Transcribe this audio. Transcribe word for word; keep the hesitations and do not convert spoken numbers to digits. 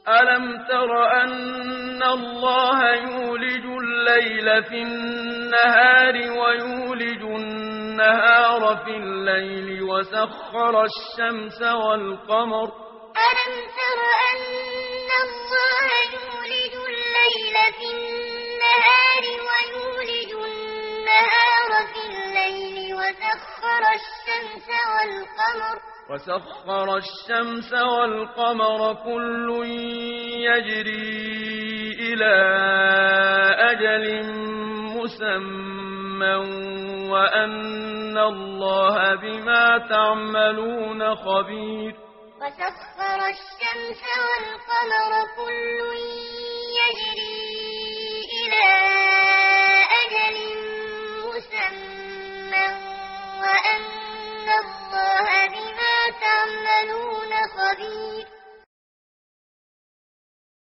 ألم تر أن الله يولج الليل في النهار ويولج النهار في الليل وسخر الشمس والقمر ألم تر أن الله يولج الليل في النهار ويولج النهار في الليل وسخر الشمس والقمر وسخر الشمس والقمر كل يجري إلى أجل مسمى وأن الله بما تعملون خبير وسخر الشمس والقمر